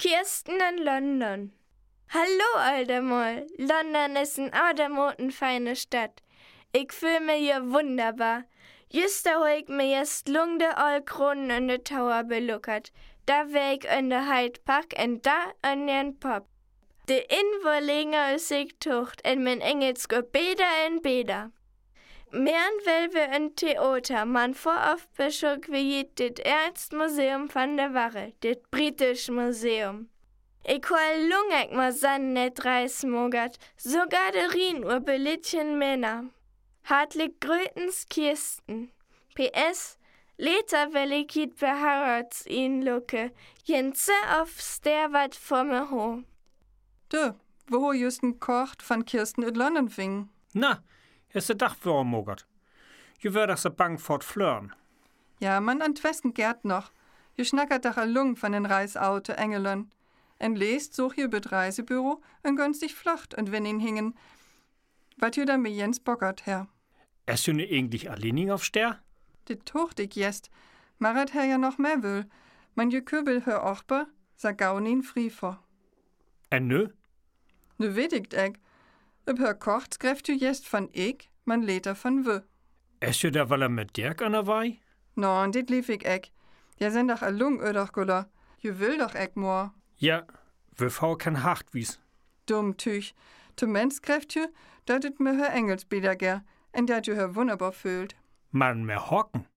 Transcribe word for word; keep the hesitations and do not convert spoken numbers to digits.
Kirsten in London. Hallo, Aldermol. London ist eine audermotenfeine Stadt. Ich fühl mich hier wunderbar. Just da hol ich mir jetzt lung de all Kronen in de Tower beluckert. Da wär ich in de Hyde Park en da in den Pop. De Inwohlinger is ich tucht en min Engels go beder en beder. Mehren will wir in Theater, man voraufbeschuk wie dit Ernstmuseum van der Warre, dit Britisch Museum. Ich hol lungek ma san net reismogert, sogar de Rien ur belitchen Männer. Hartlich grötens Kirsten. P S Later will ich hit beharrats ihn lucke, jense aufs der wat vor mir ho. Du, wo justen kocht van Kirsten in London fing? Na, ist der Dach für mogert. Je wär doch so bang fort flören. Ja, man an Twesten gärt noch. Je schnackert doch a Lung von den Reisauto Engelön. En lest such je bet Reisebüro en günstig Flocht und wenn ihn hingen. Wat ju da mir Jens bockert, Herr? Ist du ne eigentlich alleinig auf Ster? Dit tucht ich jest. Marat Herr ja noch mehr will. Man je Köbel hör ochber, sa gaunin frie vor. En nö? Nu wedigt eck. Ob hör kocht, gräft ju jest von ich, man leter von wö. Ist du da weil er mit Dirk an der Wei? No, und dit lief ich eck. Ja, sind doch a Lung ödach guller. Ju will doch eck moor. Ja, wir Frau kann hart wies. Dumm Tüch. Tu Mensch gräft ju, dat it mir hör Engelsbieder ger. En dat ju hör wunderbar fühlt. Man mehr hocken.